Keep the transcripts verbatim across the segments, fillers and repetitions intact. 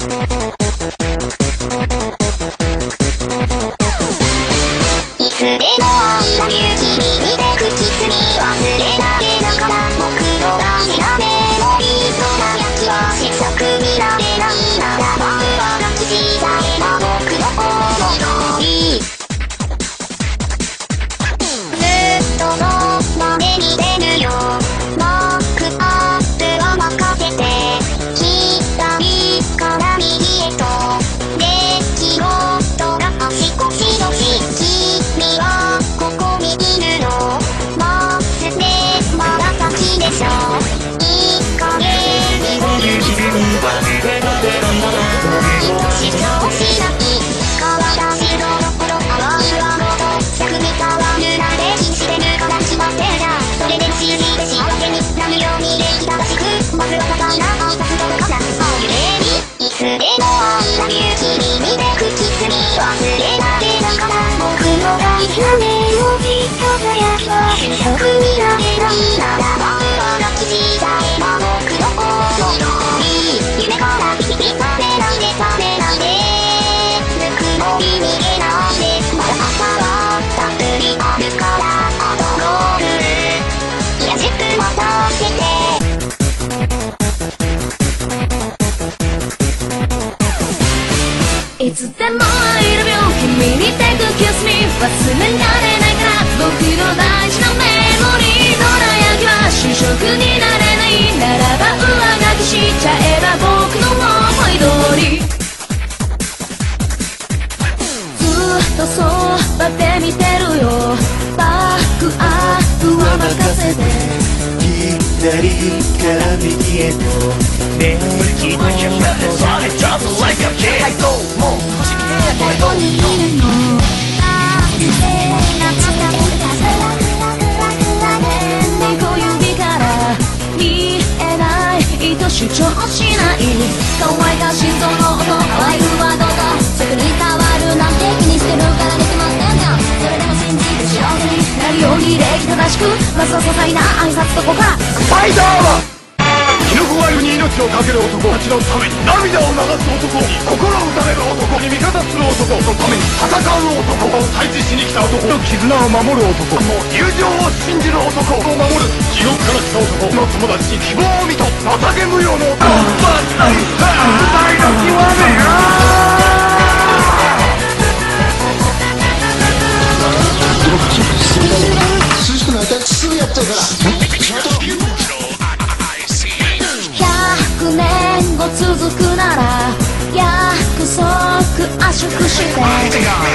いつでもI love you君にてくキスに忘れられながら僕の大事なメモリーそんなやつは失策見られないならば上書きしたいな僕の思い通りずっとそばで見てるよマックアップは任せて左から右へと出来事が足腰のし君はここにいるのまっすぐまだ先でしょいい加減にごゆきするわね主張しない体しろどころあわうわごと逆に変わるなんて信じてるから決まってるじゃんそれでも信じて幸せになるように礼儀正しくまずは高いな挨拶とかなそういう礼儀いつでもI love you君にてくキスに忘れられながら僕の大事なメモリーささやきは失速見られないならば上書きしたいな僕の思い通り夢からひき覚めないで覚めないでぬくもり逃げないでまだ朝はたっぷりあるからあとゴールいやじゅっぷん待たせていつでもI love you君に take a kiss me 忘れられないから僕の大事なメモリーどら焼きは主食になれないならば上書きしちゃえば僕の思い通りずっとそばで見てるよバックアップは任せて左から右へと出来事がはいどうもどこにいるの猫指から見えない糸主張しない乾いた心臓の音淡い不安の音すぐに変わるなんて気にしてるからできませんじゃんそれでも信じて幸せになるように礼儀正しくまずは些細な挨拶とこからファイターキノコワイルに命をかける男たちのために涙を流す男に心を打たれる男に味方する男のために戦う男を退治しに来た男の絆を守る男の友情を信じる男を守る地獄から来た男の友達に希望を見と捧げ無用の男愛の極めよ涼しくなったらすぐやっちゃうからひゃくねんご続くなら約束圧縮して勘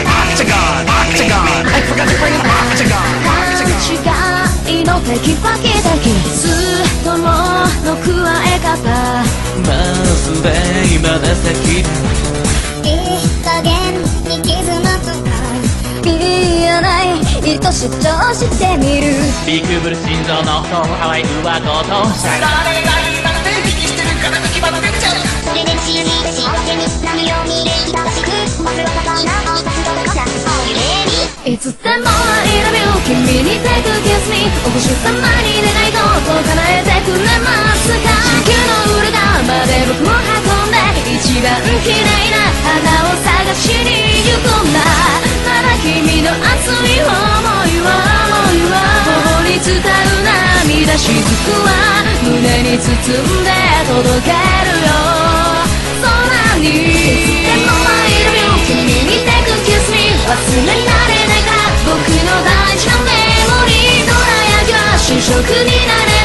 違いのテキパキ的ストローの加え方まずは今だ先いい加減に絆とか言えない意図主張してみるビクブル心臓の音淡い上ごとそれでも信じて幸せになるように礼儀正しくまずは高いな挨拶とかなそういう礼儀いつでもI love you君に take a kiss me お星様に願い事を叶えてくれますか地球の裏側まで僕を運んで一番嫌いな花を探しに行くんだまだ君の熱い想いは想いは頬に伝う涙雫は胸に包んで届けるよ空にいつでもI love you君に take a kiss me 忘れられないから僕の大事なメモリーどら焼きは主食になれ